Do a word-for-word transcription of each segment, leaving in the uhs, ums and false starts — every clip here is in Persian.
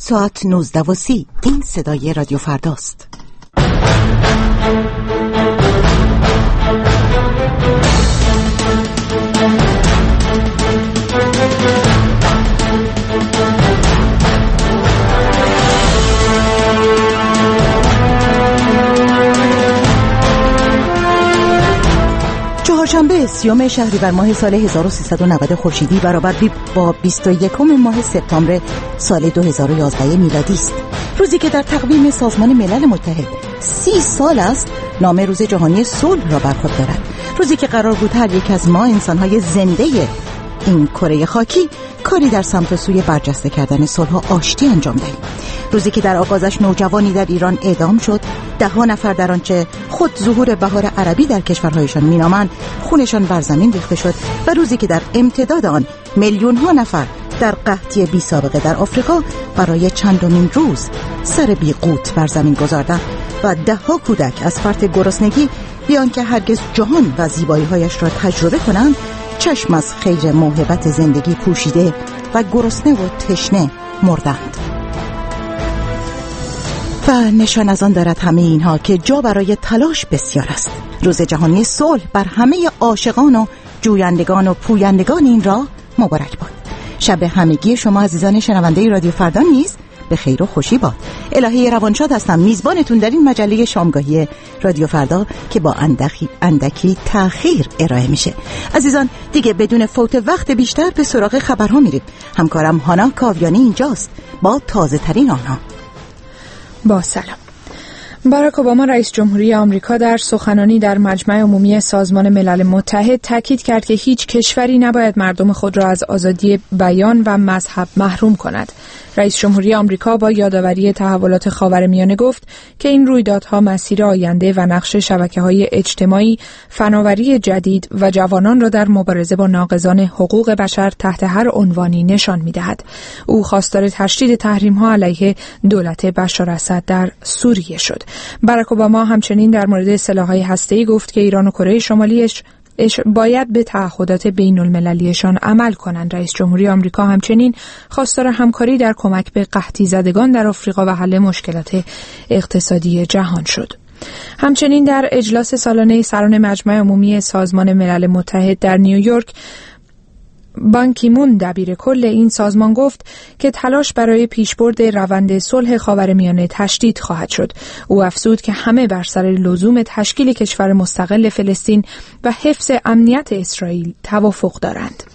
ساعت نوزده و سی. این صدای رادیو فرداست. چهارشنبه سیوم شهریور ماه سال هزار و سیصد و نود خورشیدی برابر با بیست و یکم ماه سپتامبر سال دو هزار و یازده میلادی است. روزی که در تقویم سازمان ملل متحد سی سال است نام روز جهانی صلح را بر خود دارد. روزی که قرار بود هر یک از ما انسان‌های زنده این کره خاکی کاری در سمت و سوی برجسته کردن صلح و آشتی انجام دهیم. روزی که در آغازش نوجوانی در ایران اعدام شد، ده ها نفر در آنچه خود ظهور بهار عربی در کشورهایشان مینامند خونشان بر زمین ریخته شد و روزی که در امتداد آن میلیون ها نفر در قحطی بی سابقه در آفریقا برای چندمین روز سر بی قوت بر زمین گذاردند و ده ها کودک از فرط گرسنگی بیان که هرگز جهان و زیبایی‌هایش را تجربه کنند چشم از خیر موهبت زندگی پوشیده و گرسنه و تشنه مردند. و نشان از آن دارد همه اینها که جا برای تلاش بسیار است. روز جهانی صلح بر همه عاشقان و جویندگان و پویندگان این راه مبارک باد. شب همگی شما عزیزان شنونده رادیو فردا نیز به خیر و خوشی باد. الهی روانشاد هستم، میزبانتون در این مجله شامگاهی رادیو فردا که با اندکی اندکی تأخیر ارائه میشه. عزیزان دیگه بدون فوت وقت بیشتر به سراغ خبرها میریم. همکارم هانا کاویانی اینجاست با تازه ترین آنها. با سلام. باراک اوباما رئیس جمهوری آمریکا در سخنرانی در مجمع عمومی سازمان ملل متحد تاکید کرد که هیچ کشوری نباید مردم خود را از آزادی بیان و مذهب محروم کند. رئیس جمهوری آمریکا با یادآوری تحولات خاورمیانه گفت که این رویدادها مسیر آینده و نقش شبکه‌های اجتماعی، فناوری جدید و جوانان را در مبارزه با ناقضان حقوق بشر تحت هر عنوانی نشان می‌دهد. او خواستار تشدید تحریم‌ها علیه دولت بشار اسد در سوریه شد. باراک اوباما همچنین در مورد سلاح‌های هسته‌ای گفت که ایران و کره شمالی باید به تعهدات بین المللیشان عمل کنند. رئیس جمهوری آمریکا همچنین خواستار همکاری در کمک به قحطی زدگان در آفریقا و حل مشکلات اقتصادی جهان شد. همچنین در اجلاس سالانه سران مجمع عمومی سازمان ملل متحد در نیویورک بان کی مون دبیر کل این سازمان گفت که تلاش برای پیشبرد روند صلح خاورمیانه تشدید خواهد شد. او افزود که همه بر سر لزوم تشکیل کشور مستقل فلسطین و حفظ امنیت اسرائیل توافق دارند.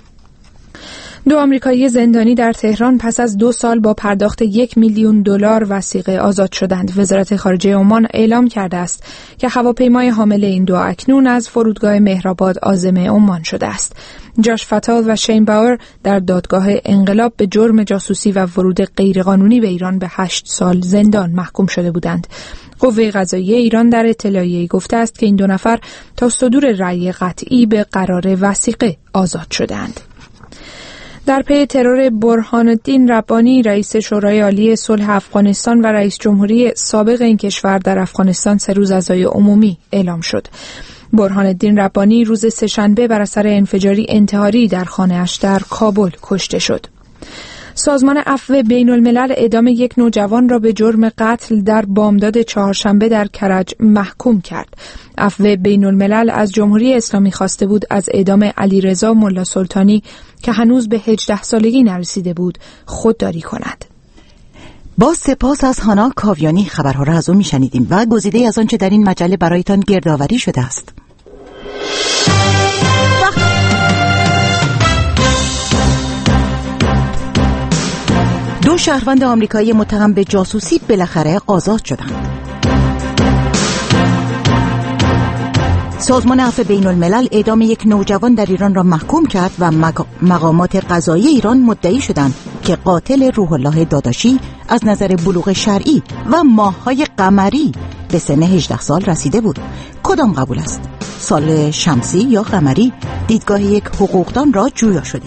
دو آمریکایی زندانی در تهران پس از دو سال با پرداخت یک میلیون دلار وثیقه آزاد شدند. وزارت خارجه عمان اعلام کرده است که هواپیمای حامل این دو اکنون از فرودگاه مهرآباد عازم عمان شده است. جاش فتال و شین باور در دادگاه انقلاب به جرم جاسوسی و ورود غیرقانونی به ایران به هشت سال زندان محکوم شده بودند. قوه قضاییه ایران در اطلاعیه‌ای گفته است که این دو نفر تا صدور رأی قطعی به قرار وثیقه آزاد شدند. در پی ترور برهان الدین ربانی رئیس شورای عالی صلح افغانستان و رئیس جمهوری سابق این کشور در افغانستان سه روز عزای عمومی اعلام شد. برهان الدین ربانی روز سه‌شنبه بر اثر انفجاری انتحاری در خانه‌اش در کابل کشته شد. سازمان عفو بین الملل اعدام یک نوجوان را به جرم قتل در بامداد چهارشنبه در کرج محکوم کرد. عفو بین الملل از جمهوری اسلامی خواسته بود از اعدام علیرضا ملا سلطانی که هنوز به هجده سالگی نرسیده بود خودداری کند. با سپاس از هانا کاویانی خبرها را از او میشنیدیم و گزیده از آنچه در این مجله برایتان گردآوری شده است. دو شهروند آمریکایی متهم به جاسوسی بالاخره آزاد شدند. سازمان عفو بین الملل اعدام یک نوجوان در ایران را محکوم کرد و مقامات قضایی ایران مدعی شدند که قاتل روح الله داداشی از نظر بلوغ شرعی و ماه‌های قمری به سن هجده سال رسیده بود. کدام قبول است؟ سال شمسی یا قمری؟ دیدگاه یک حقوقدان را جویا شده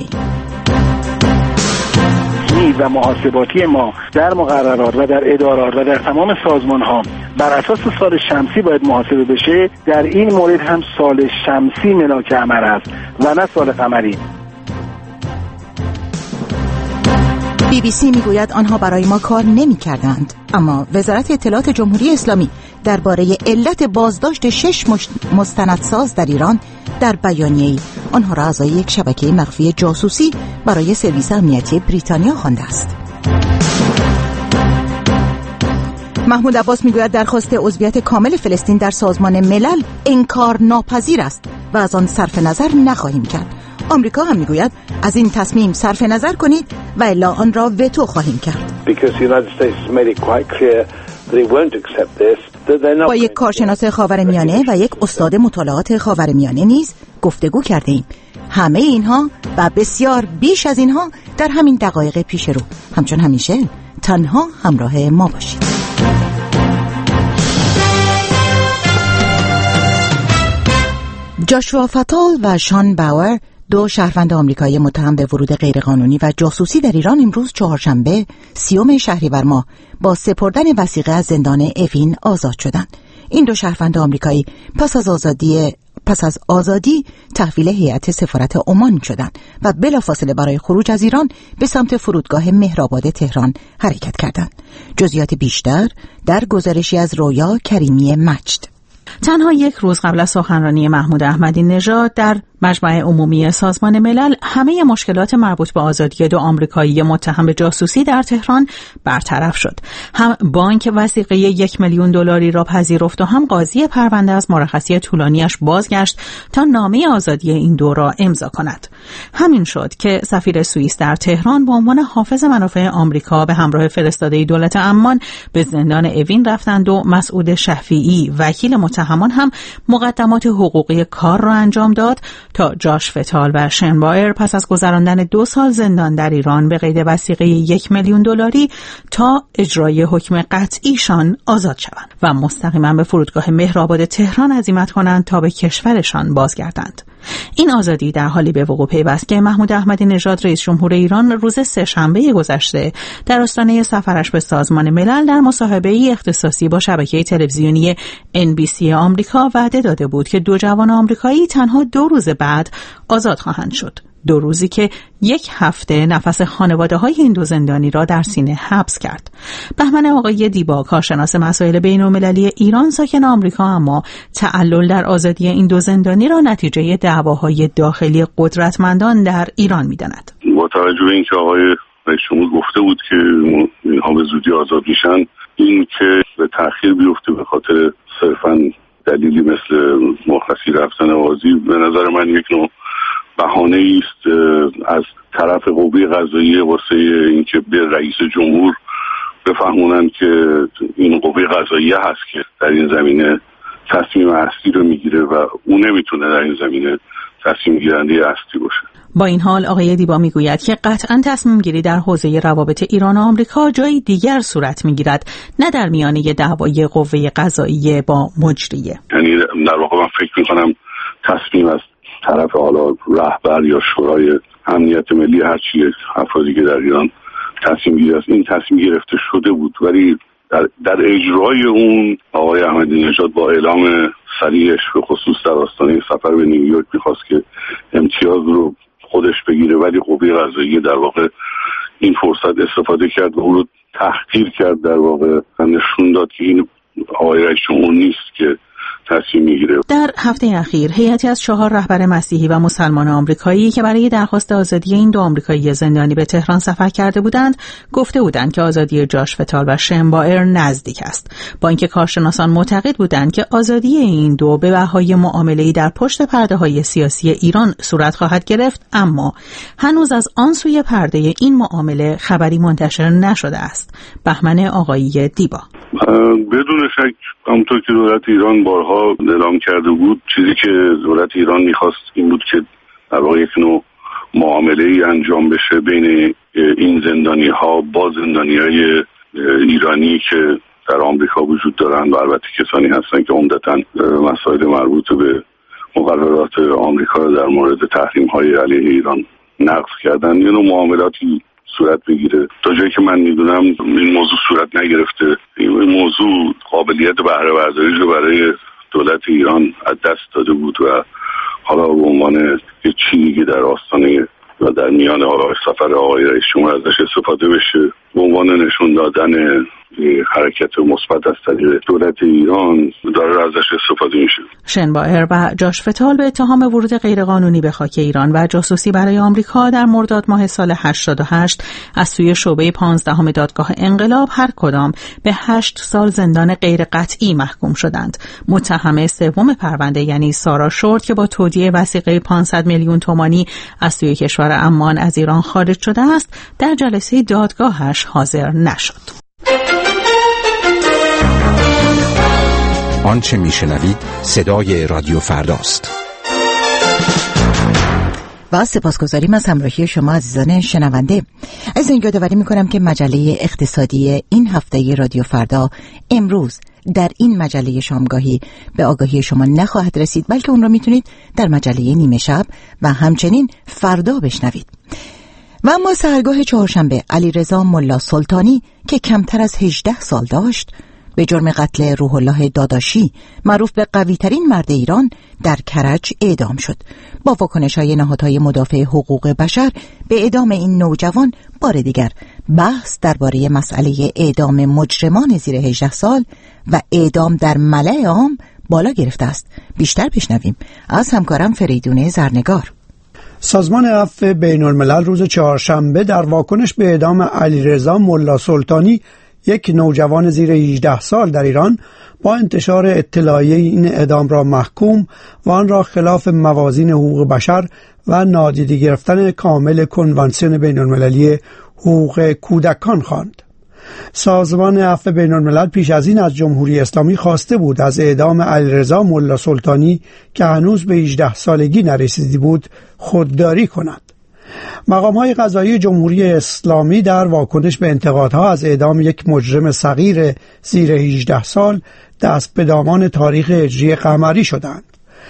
و محاسباتی ما در مقررات و در ادارات و در تمام سازمان ها بر اساس سال شمسی باید محاسبه بشه. در این مورد هم سال شمسی ملاک امر است و نه سال قمری. بی بی سی میگوید آنها برای ما کار نمی کردند، اما وزارت اطلاعات جمهوری اسلامی درباره علت بازداشت شش مستندساز در ایران در بیانیه‌ای آنها را اعضای یک شبکه مخفی جاسوسی برای سرویس امنیتی بریتانیا خوانده است. محمود عباس میگوید درخواست عضویت کامل فلسطین در سازمان ملل انکار ناپذیر است و از آن صرف نظر نخواهیم کرد. آمریکا هم میگوید از این تصمیم صرف نظر کنید و الا آن را وتو خواهیم کرد. با یک کارشناس خاورمیانه و یک استاد مطالعات خاورمیانه نیز گفتگو کرده ایم. همه اینها و بسیار بیش از اینها در همین دقایق پیش رو. همچون همیشه تنها همراه ما باشید. جاشوا فتال و شان باور، دو شهروند آمریکایی متهم به ورود غیرقانونی و جاسوسی در ایران، امروز چهارشنبه سیوم شهریور ماه با سپردن وثیقه از زندان اوین آزاد شدند. این دو شهروند آمریکایی پس از آزادی پس از آزادی تحویل هیئت سفارت عمان شدند و بلافاصله برای خروج از ایران به سمت فرودگاه مهرآباد تهران حرکت کردند. جزئیات بیشتر در گزارشی از رویا کریمی مجد. تنها یک روز قبل از سخنرانی محمود احمدی نژاد در مجمع عمومی سازمان ملل همه مشکلات مربوط به آزادی دو آمریکایی متهم به جاسوسی در تهران برطرف شد. هم بانک وثیقه یک میلیون دلاری را پذیرفت و هم قاضی پرونده از مرخصی طولانیش بازگشت تا نامه آزادی این دو را امضا کند. همین شد که سفیر سوئیس در تهران به عنوان حافظ منافع آمریکا به همراه فرستاده دولت عمان به زندان اوین رفتند و مسعود شفیعی وکیل متهمان هم مقدمات حقوقی کار را انجام داد تا جاش فتال و شن بایر پس از گذراندن دو سال زندان در ایران به قید وثیقه یک میلیون دلاری تا اجرای حکم قطعیشان آزاد شوند و مستقیما به فرودگاه مهرآباد تهران عزیمت کنند تا به کشورشان بازگردند. این آزادی در حالی به وقوع پیوست که محمود احمدی نژاد رئیس جمهور ایران روز سه‌شنبه گذشته در آستانه سفرش به سازمان ملل در مصاحبه‌ای اختصاصی با شبکه تلویزیونی ان بی سی آمریکا وعده داده بود که دو جوان آمریکایی تنها دو روز بعد آزاد خواهند شد. دو روزی که یک هفته نفس خانواده‌های این دو زندانی را در سینه حبس کرد. بهمن آقای دیبا، کارشناس مسائل بین‌المللی ایران ساکن آمریکا، اما تعلل در آزادی این دو زندانی را نتیجه دعواهای داخلی قدرتمندان در ایران می‌داند. با توجه به اینکه آقای رئیس جمهور گفته بود که اینها به زودی آزاد میشن، این که به تأخیر بیفته به خاطر صرفاً دلیلی مثل مرخصی رفتن قاضی، به نظر من یک نوع بهانه است از طرف قوه قضاییه واسه اینکه به رئیس جمهور بفهمونن که این قوه قضاییه هست که در این زمینه تصمیم اصلی رو میگیره و اون نمیتونه در این زمینه تصمیم گیرنده اصلی باشه. با این حال آقای دیبا میگوید که قطعاً تصمیم گیری در حوزه روابط ایران و آمریکا جای دیگر صورت میگیرد، نه در میانه دعوای قوه قضاییه با مجریه. یعنی در واقع من فکر میکنم تصمیم از طرف حالا رهبر یا شورای امنیت ملی هرچی افرادی که در ایران تصمیم گیری است، این تصمیم گرفته شده بود، ولی در, در اجرای اون آقای احمدی نژاد با اعلام سریعش به خصوص در آستانه سفر به نیویورک میخواست که امتیاز رو خودش بگیره، ولی قوه قضاییه در واقع این فرصت استفاده کرد و اون رو تحقیر کرد، در واقع نشون داد که این آقای رئیس جمهور نیست که تصمیم میگیره. در هفته اخیر هیئتی از چهار رهبر مسیحی و مسلمان آمریکایی که برای درخواست آزادی این دو آمریکایی زندانی به تهران سفر کرده بودند گفته بودند که آزادی جاش فتال و شن بایر نزدیک است، با اینکه کارشناسان معتقد بودند که آزادی این دو به بهای معامله‌ای در پشت پرده‌های سیاسی ایران صورت خواهد گرفت، اما هنوز از آن سوی پرده این معامله خبری منتشر نشده است. بهمن آقایی دیبا: بدون شک همونطور که دولت ایران بارها اعلام کرده بود، چیزی که دولت ایران میخواست این بود که در واقع یک نوع معامله‌ای انجام بشه بین این زندانی ها با زندانی های ایرانی که در آمریکا وجود دارند و البته کسانی هستند که عمدتاً مسائل مربوط به مقررات آمریکا در مورد تحریم های علیه ایران نقض کردن. یه نوع معاملاتی صورت بگیره. تا جایی که من میدونم این موضوع صورت نگرفته. این موضوع قابلیت بهره برداریش رو برای دولت ایران از دست داده بود و حالا به عنوان یه چیزی که در آستانه و در میان حالا سفر آقای رئیس جمهور ازش استفاده بشه به عنوان نشون دادن حرکت مثبت از طریق دولت ایران داره ازش استفاده میشه. شنبایر و جاش فتال به اتهام ورود غیرقانونی به خاک ایران و جاسوسی برای آمریکا در مرداد ماه سال هشتاد و هشت از سوی شعبه پانزدهم دادگاه انقلاب هر کدام به هشت سال زندان غیر قطعی محکوم شدند. متهم سوم پرونده یعنی سارا شورت که با تودیع وثیقه پانصد میلیون تومانی از سوی کشور عمان از ایران خارج شده است، در جلسه دادگاهش حاضر نشد. آنچه میشنوید صدای رادیو فرداست. و سپاسگزاریم از همراهی شما عزیزان شنونده. از این یادآوری میکنم که مجله اقتصادی این هفته رادیو فردا امروز در این مجله شامگاهی به آگاهی شما نخواهد رسید، بلکه اون را میتونید در مجله نیمه شب و همچنین فردا بشنوید. و اما سحرگاه چهارشنبه علیرضا ملا سلطانی که کمتر از هجده سال داشت به جرم قتل روح الله داداشی معروف به قوی ترین مرد ایران در کرج اعدام شد. با واکنش‌های نهادهای مدافع حقوق بشر به اعدام این نوجوان بار دیگر بحث درباره مسئله اعدام مجرمان زیر هجده سال و اعدام در ملأ عام بالا گرفته است. بیشتر بشنویم از همکارم فریدون زرنگار. سازمان عفو بین الملل روز چهارشنبه در واکنش به اعدام علیرضا ملا سلطانی، یک نوجوان زیر هجده سال در ایران، با انتشار اطلاعیه این اعدام را محکوم و آن را خلاف موازین حقوق بشر و نادیده گرفتن کامل کنوانسیون بین المللی حقوق کودکان خواند. سازمان عفو بین الملل پیش از این از جمهوری اسلامی خواسته بود از اعدام علیرضا ملا سلطانی که هنوز به هجده سالگی نرسیده بود خودداری کند. مقام‌های قضایی جمهوری اسلامی در واکنش به انتقادها از اعدام یک مجرم صغیر زیر هجده سال دست به دامان تاریخ هجری قمری شدند.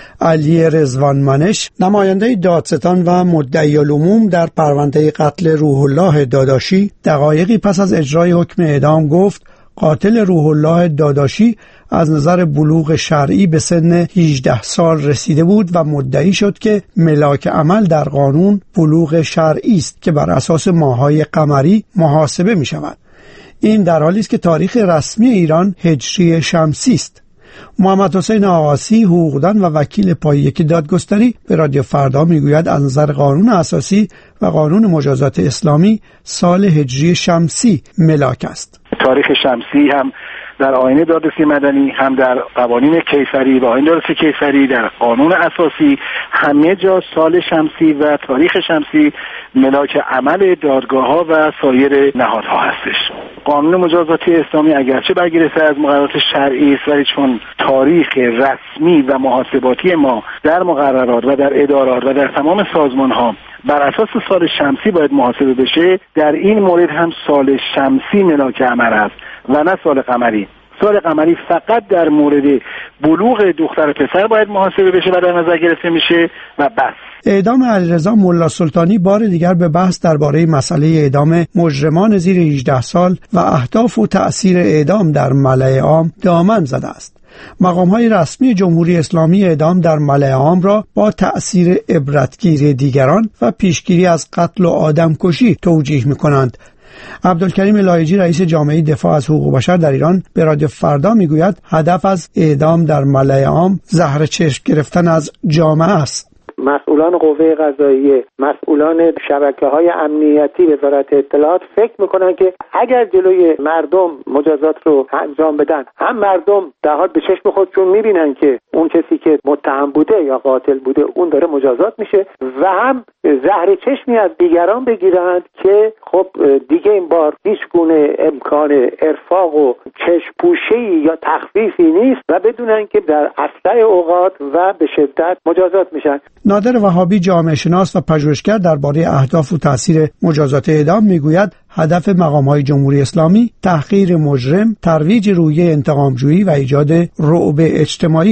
علی رضوان منش، نماینده دادستان و مدعی العموم در پرونده قتل روح الله داداشی، دقایقی پس از اجرای حکم اعدام گفت قاتل روح الله داداشی از نظر بلوغ شرعی به سن هجده سال رسیده بود و مدعی شد که ملاک عمل در قانون بلوغ شرعی است که بر اساس ماه‌های قمری محاسبه می شود. این در حالی است که تاریخ رسمی ایران هجری شمسی است. محمد حسین آقاسی، حقوقدان و وکیل پای یک دادگستری، به رادیو فردا میگوید از نظر قانون اساسی و قانون مجازات اسلامی سال هجری شمسی ملاک است. تاریخ شمسی هم در آیین دادرسی مدنی، هم در قوانین کیفری و آیین دادرسی کیفری، در قانون اساسی، همه جا سال شمسی و تاریخ شمسی ملاک عمل دادگاه‌ها و سایر نهادها هستش. قانون مجازاتی اسلامی اگرچه برگرفته از مقررات شرعی است، ولی چون تاریخ رسمی و محاسباتی ما در مقررات و در ادارات و در تمام سازمان‌ها بر اساس سال شمسی باید محاسبه بشه، در این مورد هم سال شمسی ملاک عمل است و نه سال قمری. سال قمری فقط در مورد بلوغ دختر پسر باید محاسبه بشه و در نظر گرفته میشه و بس. اعدام علیرضا ملا سلطانی بار دیگر به بحث درباره مسئله اعدام مجرمان زیر هجده سال و اهداف و تأثیر اعدام در ملأ عام دامن زده است. مقام‌های رسمی جمهوری اسلامی اعدام در ملأ عام را با تأثیر عبرتگیری دیگران و پیشگیری از قتل و آدمکشی توجیه می‌کنند. عبدالکریم لایجی، رئیس جامعه دفاع از حقوق بشر در ایران، به رادیو فردا میگوید هدف از اعدام در ملأ عام زهر چشم گرفتن از جامعه است. مسئولان قوه قضاییه، مسئولان شبکه‌های امنیتی وزارت اطلاعات فکر میکنن که اگر جلوی مردم مجازات رو انجام بدن، هم مردم در حال به چشم خودشون میبینن که اون کسی که متهم بوده یا قاتل بوده اون داره مجازات میشه و هم زهر چشمی از دیگران بگیرند که خب دیگه این بار هیچ گونه امکان ارفاق و چشم پوشی یا تخفیفی نیست و بدونن که در اسرع اوقات و به شدت مجازات میشن. نادر وهابی، جامعه شناس و پژوهشگر درباره اهداف و تاثیر مجازات اعدام، میگوید هدف مقام‌های جمهوری اسلامی تحقیر مجرم، ترویج روحیه انتقامجویی و ایجاد رعب اجتماعی است.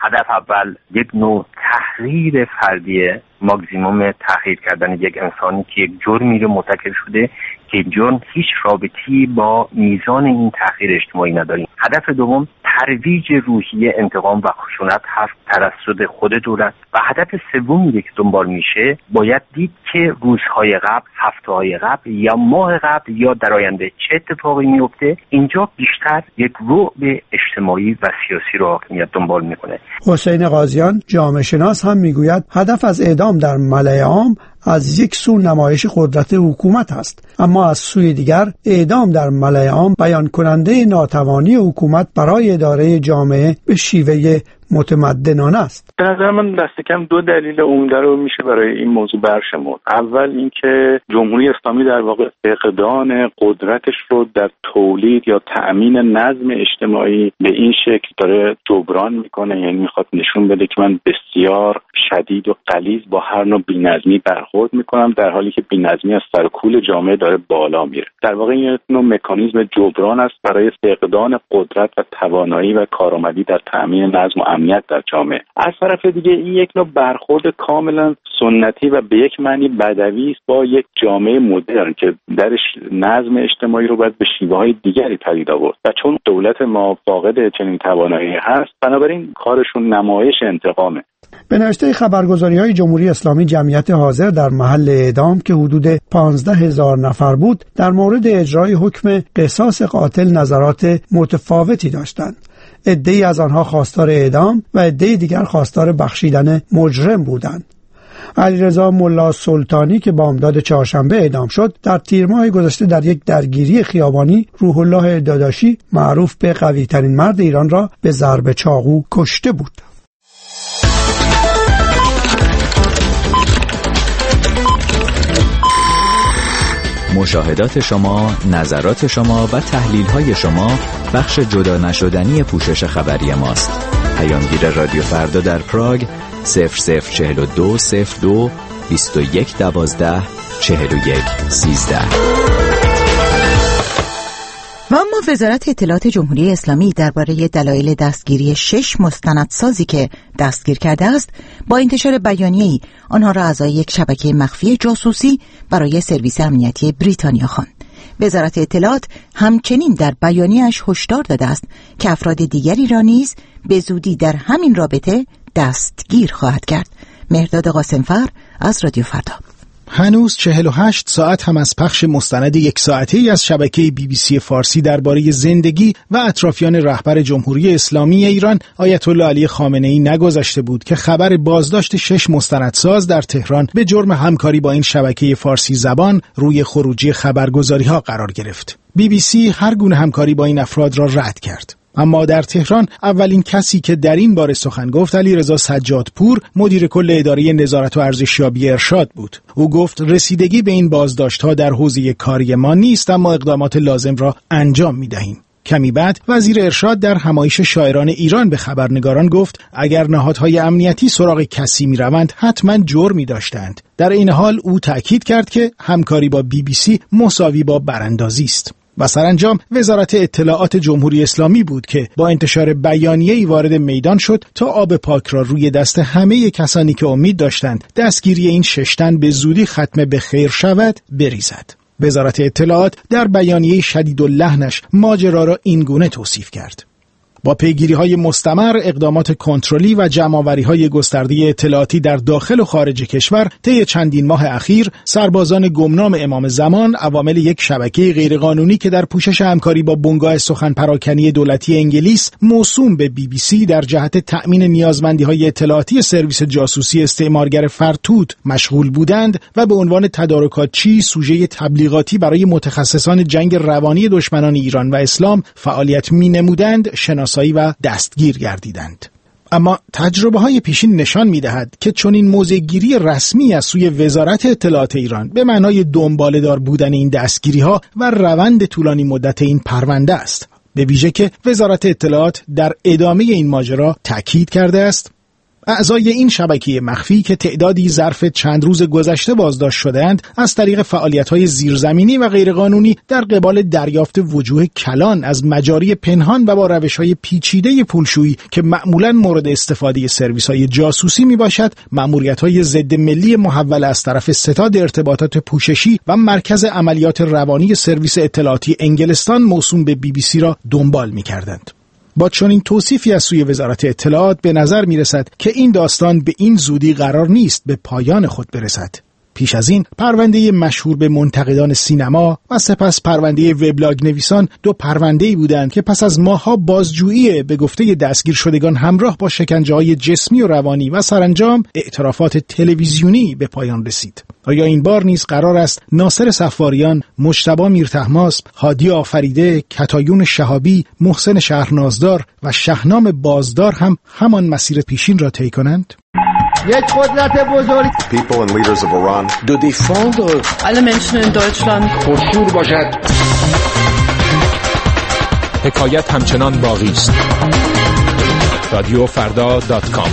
هدف اول یک نوع تحریر فردیه، ماکسیموم تحریر کردن یک انسانی که یک جرمی رو مرتکب شده که جرم هیچ رابطی با میزان این تحقیر اجتماعی نداریم. هدف دوم ترویج روحیه انتقام و خشونت هست توسط خود دولت و هدف سومی که دنبال میشه باید دید که روزهای قبل، هفته‌های قبل یا ماه قبل یا در آینده چه اتفاقی میفته. اینجا بیشتر یک رعب اجتماعی و سیاسی رو حاکمیت دنبال میکنه. حسین قاضیان جامعه شناس هم میگوید هدف از اعدام در ملأ عام از یک سو نمایش قدرت حکومت است، اما از سوی دیگر اعدام در ملأ عام بیان کننده ناتوانی حکومت برای اداره جامعه به شیوه متمدنانه است. به نظر من دست کم دو دلیل عمده رو میشه برای این موضوع برشمرد. اول اینکه جمهوری اسلامی در واقع فقدان قدرتش رو در تولید یا تأمین نظم اجتماعی به این شکل داره جبران میکنه، یعنی میخواد نشون بده که من بسیار شدید و غلیظ با هر نوع بی‌نظمی برخورد میکنم، در حالی که بی‌نظمی از سر کول جامعه داره بالا میره. در واقع این نوع مکانیزم جبران است برای فقدان قدرت و توانایی و کارآمدی در تأمین نظم و امنیت در جامعه. از طرف دیگه این یک نوع برخورد کاملا سنتی و به یک معنی بدوی است با یک جامعه مدرن که درش نظم اجتماعی رو باید به شیوه‌های دیگری پدید آورد و چون دولت ما فاقد چنین توانایی هست، بنابراین کارشون نمایش انتقامه. به نوشته خبرگزاری‌های جمهوری اسلامی جمعیت حاضر در محل اعدام که حدود پانزده هزار نفر بود در مورد اجرای حکم قصاص قاتل نظرات متفاوتی داشتند. عده‌ای از آنها خواستار اعدام و عده‌ای دیگر خواستار بخشیدن مجرم بودند. علیرضا ملا سلطانی که بامداد چهارشنبه اعدام شد در تیر ماه گذشته در یک درگیری خیابانی روح الله داداشی معروف به قوی ترین مرد ایران را به ضرب چاقو کشته بود. مشاهدات شما، نظرات شما و تحلیل‌های شما بخش جدا نشدنی پوشش خبری ماست. پیامگیر رادیو فردا در پراگ صفر صفر چهل و دو صفر دو بیست و یک دوازده چهل و یک سیزده. و اما وزارت اطلاعات جمهوری اسلامی درباره دلایل دستگیری شش مستندسازی که دستگیر کرده است با انتشار بیانیه‌ای آنها را اعضای یک شبکه مخفی جاسوسی برای سرویس امنیتی بریتانیا خواند. وزارت اطلاعات همچنین در بیانیه‌اش هشدار داده است که افراد دیگری را نیز به زودی در همین رابطه دستگیر خواهد کرد. مهرداد قاسمفر از رادیو فردا. هنوز چهل و هشت ساعت هم از پخش مستند یک ساعته‌ای از شبکه بی بی سی فارسی درباره زندگی و اطرافیان رهبر جمهوری اسلامی ایران آیت الله علی خامنه‌ای نگذشته بود که خبر بازداشت شش مستندساز در تهران به جرم همکاری با این شبکه فارسی زبان روی خروجی خبرگزاری‌ها قرار گرفت. بی بی سی هر گونه همکاری با این افراد را رد کرد. اما در تهران اولین کسی که در این باره سخن گفت علیرضا سجادپور، مدیر کل اداره نظارت و ارزشیابی ارشاد بود. او گفت رسیدگی به این بازداشت‌ها در حوزه کاری ما نیست، اما اقدامات لازم را انجام می‌دهیم. کمی بعد وزیر ارشاد در همایش شاعران ایران به خبرنگاران گفت اگر نهادهای امنیتی سراغ کسی می‌روند حتما جرمی داشتند. در این حال او تأکید کرد که همکاری با بی بی سی مساوی با براندازی است. و سرانجام وزارت اطلاعات جمهوری اسلامی بود که با انتشار بیانیه‌ای وارد میدان شد تا آب پاک را روی دست همه کسانی که امید داشتند دستگیری این شش تن به زودی ختم به خیر شود بریزد. وزارت اطلاعات در بیانیه شدیداللحنش ماجرا را این گونه توصیف کرد: با پیگیری‌های مستمر، اقدامات کنترلی و جمع‌آوری‌های گسترده اطلاعاتی در داخل و خارج کشور طی چندین ماه اخیر، سربازان گمنام امام زمان، عوامل یک شبکه غیرقانونی که در پوشش همکاری با بنگاه سخن پراکنی دولتی انگلیس موسوم به بی بی سی در جهت تأمین نیازمندی‌های اطلاعاتی سرویس جاسوسی استعمارگر فرتوت مشغول بودند و به عنوان تدارکاتچی سوژه تبلیغاتی برای متخصصان جنگ روانی دشمنان ایران و اسلام فعالیت می‌نمودند، شناس و دستگیر گردیدند. اما تجربه های پیشین نشان می دهد که چنین موضع‌گیری رسمی از سوی وزارت اطلاعات ایران به معنای دنباله‌دار بودن این دستگیری ها و روند طولانی مدت این پرونده است، به ویژه که وزارت اطلاعات در ادامه این ماجرا تاکید کرده است اعضای این شبکه مخفی که تعدادی ظرف چند روز گذشته بازداشت شدند، از طریق فعالیت‌های زیرزمینی و غیرقانونی در قبال دریافت وجوه کلان از مجاری پنهان و با روش‌های پیچیده پولشویی که معمولاً مورد استفاده سرویس‌های جاسوسی میباشد، مأموریت‌های ضد ملی محول از طرف ستاد ارتباطات پوششی و مرکز عملیات روانی سرویس اطلاعاتی انگلستان موسوم به بی بی سی را دنبال می‌کردند. با چنین توصیفی از سوی وزارت اطلاعات به نظر می‌رسد که این داستان به این زودی قرار نیست به پایان خود برسد. پیش از این پرونده مشهور به منتقدان سینما و سپس پرونده وبلاگ نویسان دو پرونده‌ای بودند که پس از ماه‌ها بازجویی به گفته دستگیر شدگان همراه با شکنجه‌های جسمی و روانی و سرانجام اعترافات تلویزیونی به پایان رسید. آیا این بار نیز قرار است ناصر صفاریان، مجتبی میرتحماسب، هادی آفریده، کتایون شهابی، محسن شهرنازدار و شهنام بازدار هم همان مسیر پیشین را طی کنند؟ یک قدرت بزرگ People and leaders of Iran de défendre alle Menschen in Deutschland پرشور باشد. حکایت همچنان باقی است. رادیو فردا دات کام.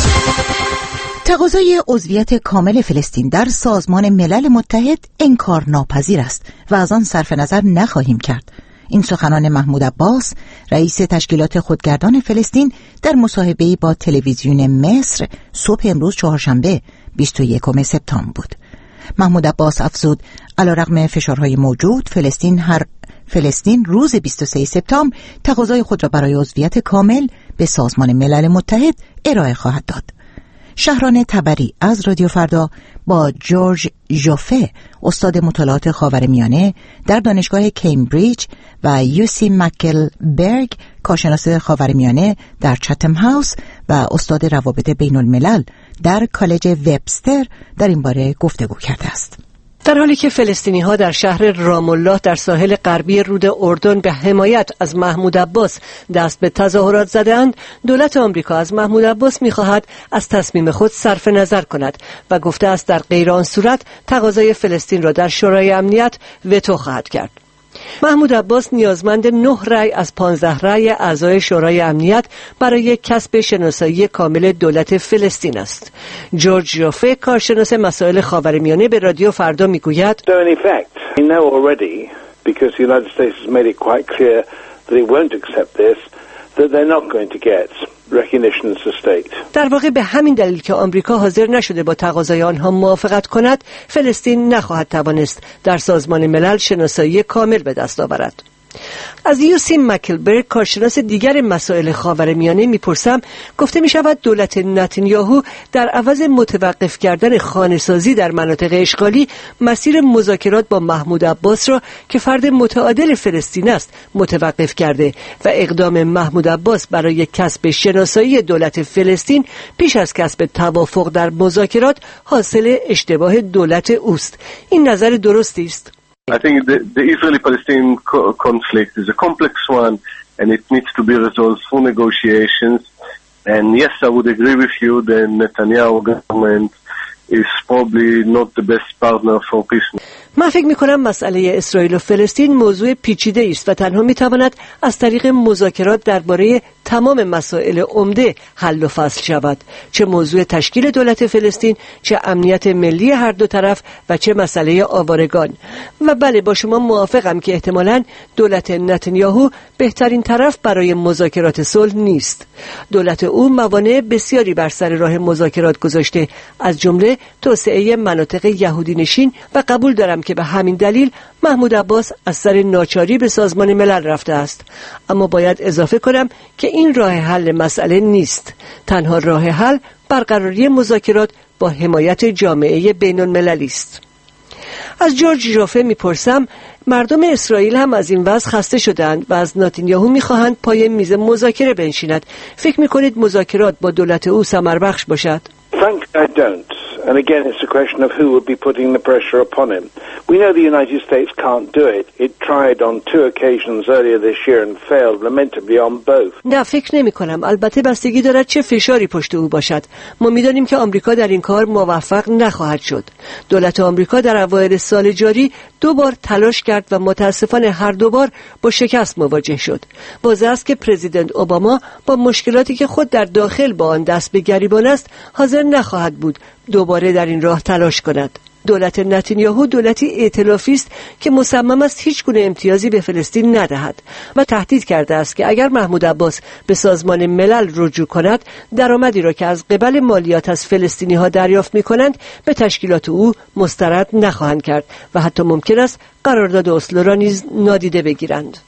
تقاضای عضویت کامل فلسطین در سازمان ملل متحد انکار ناپذیر است و از آن صرف نظر نخواهیم کرد. این سخنان محمود عباس، رئیس تشکیلات خودگردان فلسطین، در مصاحبه‌ای با تلویزیون مصر صبح امروز چهارشنبه بیست و یکم سپتامبر بود. محمود عباس افزود علیرغم فشارهای موجود، فلسطین هر فلسطین روز بیست و سوم سپتامبر تقاضای خود را برای عضویت کامل به سازمان ملل متحد ارائه خواهد داد. شهران تبری از رادیو فردا با جورج ژوفه، استاد مطالعات خاورمیانه در دانشگاه کمبریج، و یوسی مکلبرگ، کارشناس خاورمیانه در چتم هاوس و استاد روابط بین الملل در کالج وبستر، در این باره گفتگو کرده است. در حالی که فلسطینی‌ها در شهر رام الله در ساحل غربی رود اردن به حمایت از محمود عباس دست به تظاهرات زدند، دولت آمریکا از محمود عباس می‌خواهد از تصمیم خود صرف نظر کند و گفته است در غیر آن صورت تقاضای فلسطین را در شورای امنیت وتو خواهد کرد. محمود عباس نیازمند نه رأی از پانزده رأی اعضای شورای امنیت برای کسب شناسایی کامل دولت فلسطین است. جورج ژوفه، کارشناس مسائل خاورمیانه، به رادیو فردا میگوید در واقع به همین دلیل که آمریکا حاضر نشده با تقاضای آنها موافقت کند، فلسطین نخواهد توانست در سازمان ملل شناسایی کامل به دست آورد. از یوسی مکلبرگ، کارشناس دیگر مسائل خاورمیانه، میپرسم گفته می شود دولت نتانیاهو در عوض متوقف کردن خانه‌سازی در مناطق اشغالی، مسیر مذاکرات با محمود عباس را که فرد متعادل فلسطین است متوقف کرده و اقدام محمود عباس برای کسب شناسایی دولت فلسطین پیش از کسب توافق در مذاکرات حاصل اشتباه دولت اوست. این نظر درستی است؟ I think the, the Israeli-Palestinian co- conflict is a complex one and it needs to be resolved through negotiations. And yes, I would agree with you that Netanyahu government is probably not the best partner for peace. من فکر می‌کنم مسئله اسرائیل و فلسطین موضوع پیچیده است و تنها می‌تواند از طریق مذاکرات درباره تمام مسائل عمده حل و فصل شود، چه موضوع تشکیل دولت فلسطین، چه امنیت ملی هر دو طرف و چه مسئله آوارگان. و بله، با شما موافقم که احتمالاً دولت نتانیاهو بهترین طرف برای مذاکرات صلح نیست. دولت او موانع بسیاری بر سر راه مذاکرات گذاشته، از جمله توسعه مناطق یهودی نشین، و قبول دارم که به همین دلیل محمود عباس از سر ناچاری به سازمان ملل رفته است. اما باید اضافه کنم که این راه حل مسئله نیست. تنها راه حل برقراری مذاکرات با حمایت جامعه بین المللی است. از جورج ژوفه میپرسم مردم اسرائیل هم از این وضع خسته شدند و از نتانیاهو میخواهند پای میز مذاکره بنشیند. فکر میکنید مذاکرات با دولت او ثمربخش باشد؟ Frankly, I don't. and again it's a question of who would be putting the pressure upon him. We know the United States can't do it. It tried on two occasions earlier this year and failed lamentably on both. نه فکر نمی کنم. البته بستگی دارد چه فشاری پشت او باشد. ما می‌دانیم که آمریکا در این کار موفق نخواهد شد. دولت آمریکا در اوایل سال جاری دو بار تلاش کرد و متاسفانه هر دو بار با شکست مواجه شد. واضح است که پرزیدنت اوباما با مشکلاتی که خود در داخل با آن دست به گریبان است حاضر نخواهد بود دوباره در این راه تلاش کند. دولت نتانیاهو دولتی ائتلافی است که مصمم است هیچ گونه امتیازی به فلسطین ندهد و تهدید کرده است که اگر محمود عباس به سازمان ملل رجوع کند درآمدی را که از قبل مالیات از فلسطینی ها دریافت می کنند به تشکیلات او مسترد نخواهند کرد و حتی ممکن است قرارداد اسلو را نیز نادیده بگیرند.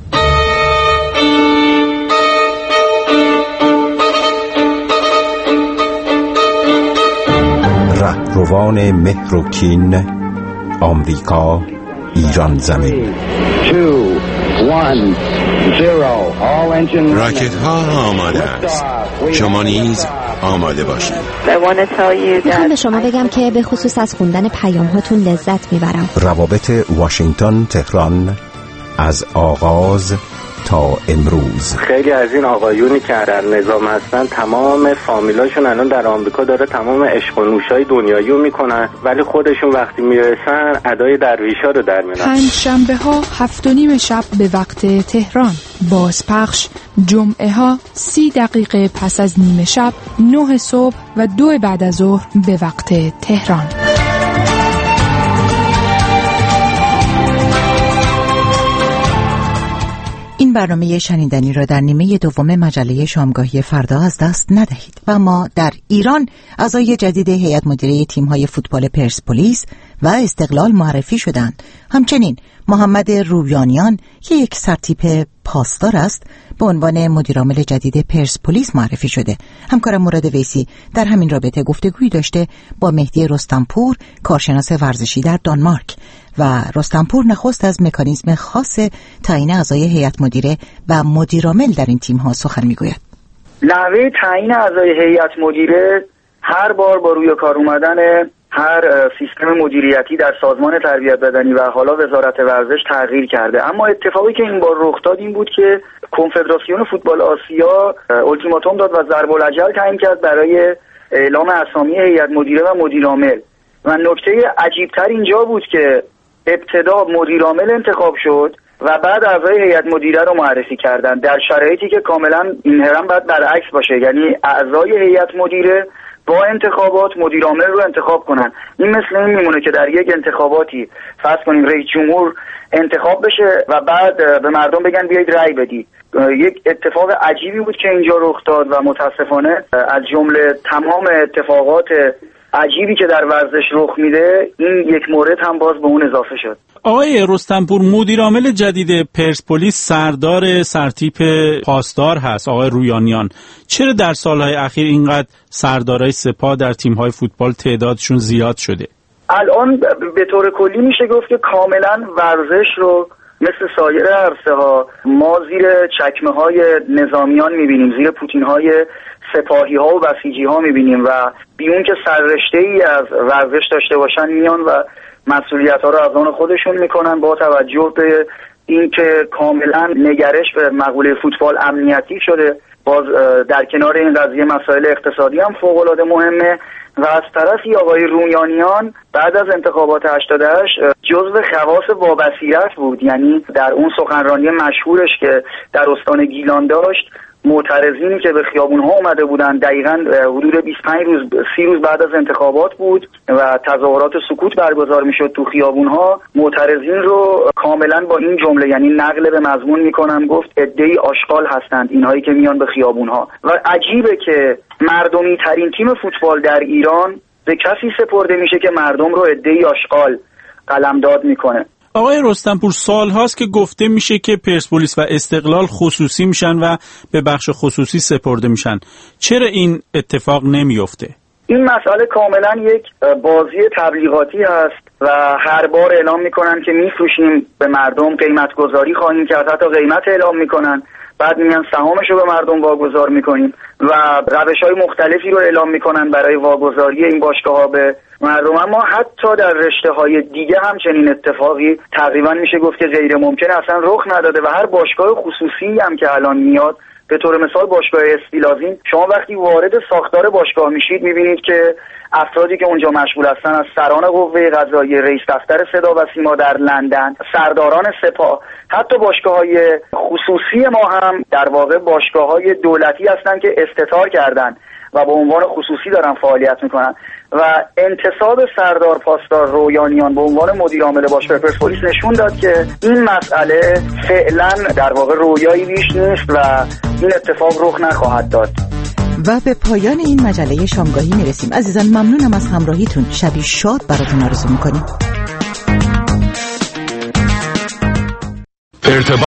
رهروان مهر و کین، آمریکا، ایران زمین. راکت ها آماده است. شما نیز آماده باشید. میخوام به شما بگم که به خصوص از خوندن پیام هاتون لذت میبرم. روابط واشنگتن تهران از آغاز تا امروز. خیلی از این آقایونی که در نظام هستن تمام فامیلاشون الان در آمریکا داره تمام عشق و نوشای دنیایی رو میکنن، ولی خودشون وقتی میرسن ادای درویشا رو در میارن. پنج شنبه ها هفت و نیم شب به وقت تهران، بازپخش جمعه ها سی دقیقه پس از نیمه شب، نه صبح و دو بعد از ظهر به وقت تهران. این برنامه شنیدنی را در نیمه دوم مجله شامگاهی فردا از دست ندهید. و ما در ایران اعضای جدید هیئت مدیره تیم‌های فوتبال پرسپولیس و استقلال معرفی شدند. همچنین محمد رویانیان که یک سرتیپ پاسدار است به عنوان مدیرعامل جدید پرسپولیس معرفی شده. همکارم مراد ویسی در همین رابطه گفتگویی داشته با مهدی رستمپور، کارشناس ورزشی در دانمارک. و رستمپور نخست از مکانیزم خاص تعیین اعضای هیئت مدیره و مدیرعامل در این تیم‌ها سخن می‌گوید. نحوه تعیین اعضای هیئت مدیره هر بار با روی کار اومدن هر سیستم مدیریتی در سازمان تربیت بدنی و حالا وزارت ورزش تغییر کرده، اما اتفاقی که این بار رخ داد این بود که کنفدراسیون فوتبال آسیا التیماتوم داد و ضرب الاجل تعیین کرد برای اعلام اسامی هیئت مدیره و مدیرعامل. و نکته عجیب‌تر اینجا بود که ابتدا مدیرعامل انتخاب شد و بعد اعضای هیئت مدیره رو معرفی کردن، در شرایطی که کاملا این هرم باید برعکس باشه، یعنی اعضای هیئت مدیره با انتخابات مدیرعامل رو انتخاب کنن. این مثل این میمونه که در یک انتخاباتی فرض کنیم رئیس جمهور انتخاب بشه و بعد به مردم بگن بیایید رأی بدید. یک اتفاق عجیبی بود که اینجا رخ داد و متاسفانه از جمله تمام اتفاقات عجیبی که در ورزش رخ میده این یک مورد هم باز به اون اضافه شد. آقای رستمپور، مدیرعامل جدید پرسپولیس سردار سرتیپ پاسدار هست، آقای رویانیان. چرا در سالهای اخیر اینقدر سردارای سپاه در تیم‌های فوتبال تعدادشون زیاد شده؟ الان به طور کلی میشه گفت که کاملا ورزش رو مثل سایر عرصه‌ها ما زیر چکمه‌های نظامیان می‌بینیم، زیر پوتین‌های سپاهی‌ها و بسیجی‌ها می‌بینیم و بیون که سررشته‌ای از ورزش داشته باشن میان و مسئولیت‌ها رو از آن خودشون میکنن، با توجه به اینکه کاملا نگرش به مقوله فوتبال امنیتی شده. باز در کنار این قضیه مسائل اقتصادی هم فوق‌العاده مهمه. و از طرفی آقای رویانیان بعد از انتخابات هشتاد و هشت جزو خواص وابصیرت بود، یعنی در اون سخنرانی مشهورش که در استان گیلان داشت، معترضینی که به خیابون‌ها اومده بودن دقیقاً حدود بیست و پنج روز سی روز بعد از انتخابات بود و تظاهرات سکوت برگزار میشد تو خیابون‌ها، معترضین رو کاملاً با این جمله یعنی نقل به مضمون میکنم گفت عده‌ای آشغال هستند اینهایی که میان به خیابون‌ها. و عجیبه که مردمی ترین تیم فوتبال در ایران به کسی سپرده میشه که مردم رو عده‌ای آشغال قلمداد میکنه. آقای رستمپور، سال هاست که گفته میشه که پرسپولیس و استقلال خصوصی میشن و به بخش خصوصی سپرده میشن. چرا این اتفاق نمیفته؟ این مسئله کاملا یک بازی تبلیغاتی هست و هر بار اعلام میکنن که میفروشیم به مردم، قیمت گذاری خواهیم کرد، حتی قیمت اعلام میکنن. بعد میان سهامش رو به مردم واگذار میکنیم و روش‌های مختلفی رو اعلام میکنن برای واگذاری این باشگاه‌ها به مردم. اما حتی در رشته‌های دیگه هم چنین اتفاقی تقریبا میشه گفت که غیر ممکنه، اصلا رخ نداده و هر باشگاه خصوصی هم که الان میاد، به طور مثال باشگاه استیلازین، شما وقتی وارد ساختار باشگاه میشید میبینید که افرادی که اونجا مشغول هستن از سران قوه قضاییه، رئیس دفتر صدا و سیما در لندن، سرداران سپاه، حتی باشگاه‌های خصوصی ما هم در واقع باشگاه‌های دولتی هستن که استتار کردن و به عنوان خصوصی دارن فعالیت میکنن و انتصاب سردار پاسدار رویانیان به عنوان مدیر عامل باشگاه پرسپولیس نشون داد که این مسئله فعلا در واقع رویایی بیش نیست و این اتفاق رخ نخواهد داد. و به پایان این مجله شامگاهی میرسیم. عزیزان ممنونم از همراهیتون. شبی شاد براتون آرزو میکنیم.